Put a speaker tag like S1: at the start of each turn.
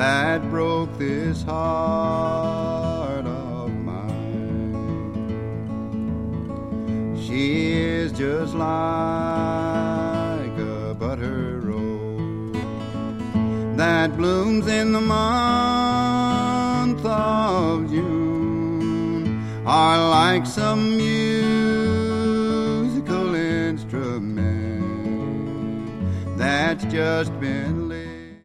S1: that broke this heart of mine. She is just like a butter rose that blooms in the month of June, or like some musical instrument that's just been